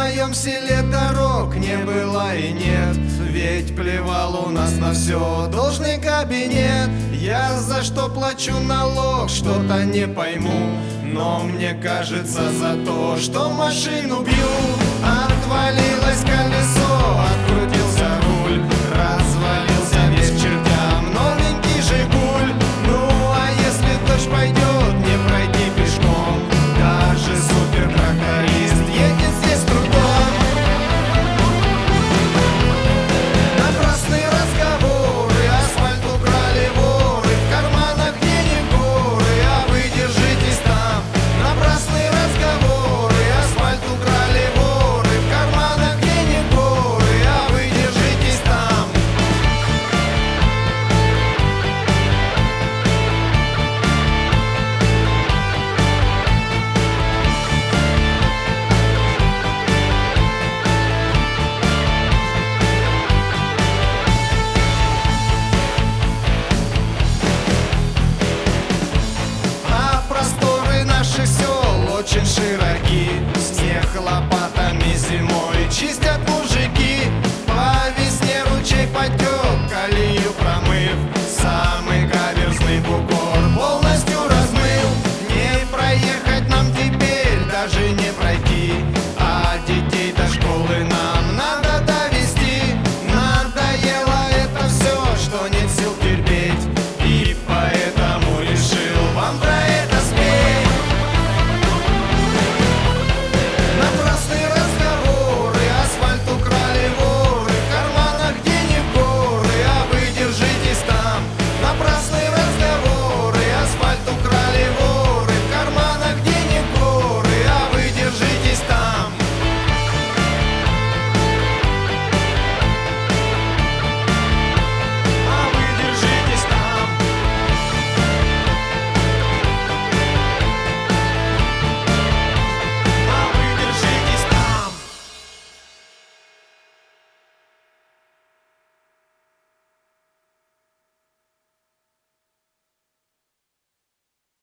моем селе дорог не было и нет, ведь плевал у нас на все должный кабинет. Я за что плачу налог, что-то не пойму, но мне кажется за то, что машину бью. Отвалилось колесо, открутился руль, развалился весь к чертям новенький Жигуль. Ну а если дождь пойдет, не пройти пешком, даже супертракторист едет здесь с трудом. Напрасные разговоры, асфальт украли воры, в карманах денег горы, а вы держитесь там. Напрасные разговоры, асфальт украли воры, в карманах денег горы, а вы держитесь там. А просторы наших сел очень широки, снег лопатами зимой чистят